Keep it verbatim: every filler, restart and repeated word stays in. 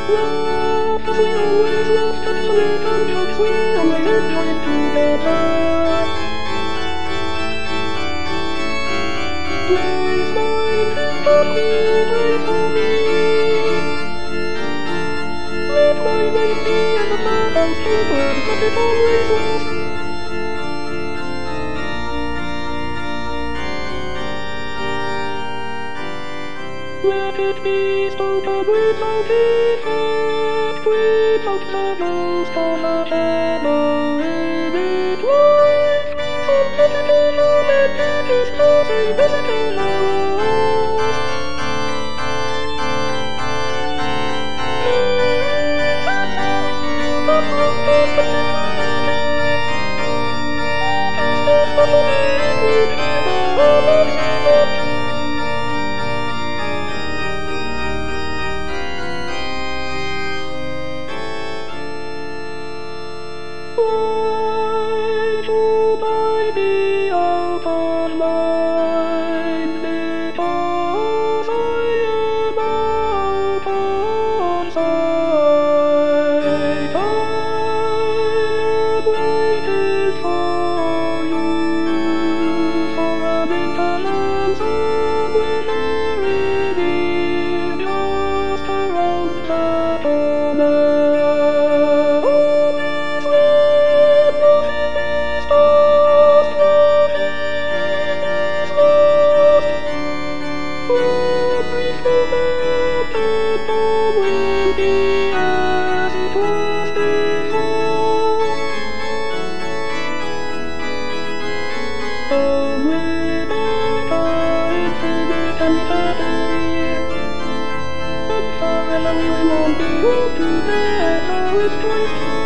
Love, as we always loved, and sweet and jokes we always enjoyed together. Place mine, but we wait for me. Let my name be in the map and still burn, but it always was. Let it be spoken without defect, without the most on a shadow in it lies. Some magical romantic is causing physical hours. Why should I be open-minded? Because I am out of sight. I am waiting for you, for a little answer when very near, just around the corner. And forever we won't be together with joy.